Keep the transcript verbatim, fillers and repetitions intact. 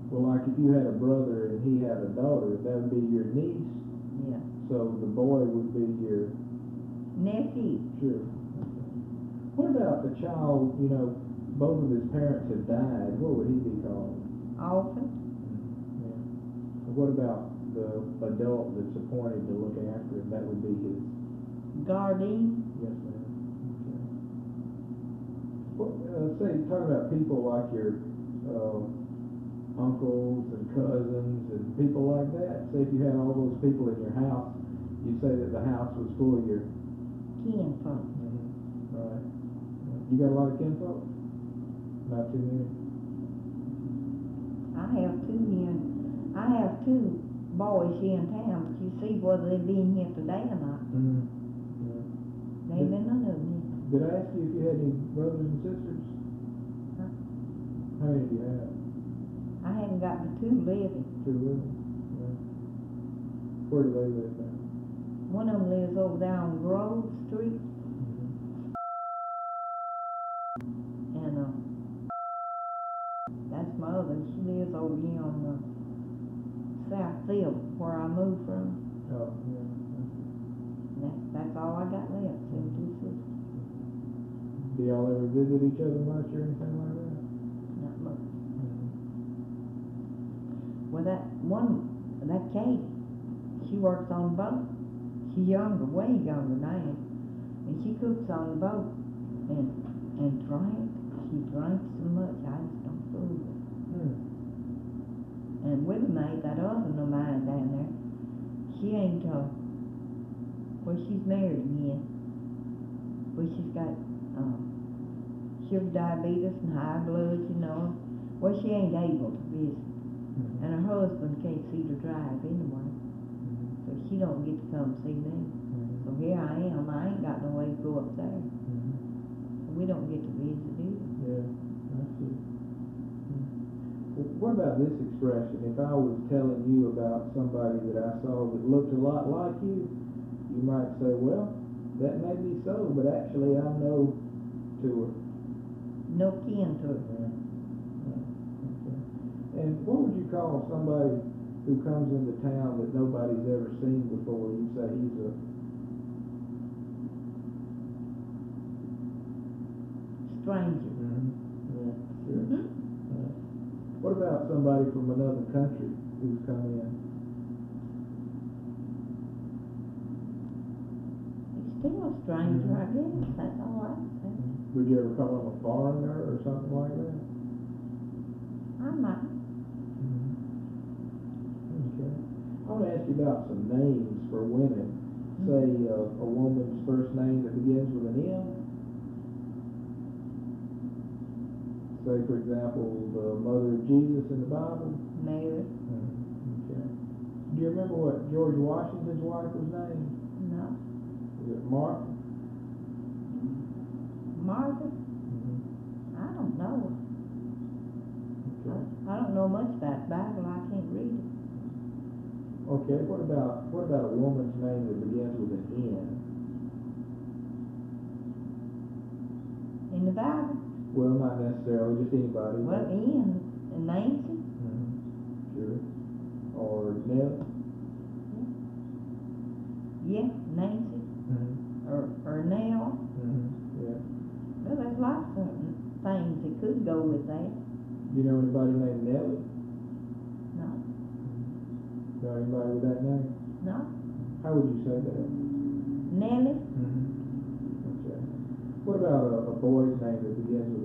Well, like if you had a brother and he had a daughter, that would be your niece. Yeah. So the boy would be your nephew. Sure. What about the child? You know, both of his parents have died. What would he be called? Orphan. Yeah. What about the adult that's appointed to look after him? That would be his guardian. Yes, ma'am. Okay. Well, uh, say, talk about people like your uh, uncles and cousins and people like that. Say if you had all those people in your house, you'd say that the house was full of your kinfolk. Mm-hmm. Right. You got a lot of kinfolk? Not too many? I have two here. I have two boys here in town, but you see whether they've been here today or not. Mm-hmm. Yeah. They ain't been none of them here. Did I ask you if you had any brothers and sisters? Huh? How many do you have? I haven't got the two living. Two living? Yeah. Where do they live now? One of them lives over there on Grove Street. Mm-hmm. And uh, that's my other. She lives over here on the South Field, where I moved from. Oh, yeah. That, that's all I got left, them two sisters. Do y'all ever visit each other much or anything like that? Not much. Mm-hmm. Well, that one, that Katie, she works on the boat. She's younger, way younger than I am. And she cooks on the boat. And and drank. She drank so much, I just don't fool her. Hmm. And with her mate, that other one of mine down there, she ain't, uh, well, she's married again. But she's got, um, sugar diabetes and high blood, you know. Well, she ain't able to visit. Mm-hmm. And her husband can't see to drive anyway. Mm-hmm. So she don't get to come see me. Mm-hmm. So here I am. I ain't got no way to go up there. Mm-hmm. So we don't get to visit either. Yeah, I see. Mm-hmm. Well, what about this expression? If I was telling you about somebody that I saw that looked a lot like you, you might say, well, that may be so, but actually I know to her. No kin to her. Yeah. Yeah. Okay. And what would you call somebody who comes into town that nobody's ever seen before? You'd say he's a Stranger. Mm-hmm. Yeah, sure. Mm-hmm. Yeah. What about somebody from another country who's come in? He's still a stranger, Mhm. I guess. That's all I say. Would you ever call him a foreigner or something like that? I might. Mm-hmm. Okay. I want to ask you about some names for women. Say uh, a woman's first name that begins with an M. Say, for example, the mother of Jesus in the Bible. Mary. Mm-hmm. Okay. Do you remember what George Washington's wife was named? No. Is it Martha? Martha? Mm-hmm. I don't know. Okay. I don't know much about the Bible. I can't read it. Okay. What about what about a woman's name that begins with an N? In the Bible? Well, not necessarily, just anybody. Well, Ian and Nancy. Mm-hmm. Sure. Or Nell. Yeah, Nancy. Mm-hmm. Or, or Nell. Mm-hmm. Yeah. Well, there's lots of things that could go with that. Do you know anybody named Nellie? No. Mm-hmm. Know anybody with that name? No. How would you say that? Nellie. Mm-hmm. Okay. What about a, a boy's name that begins with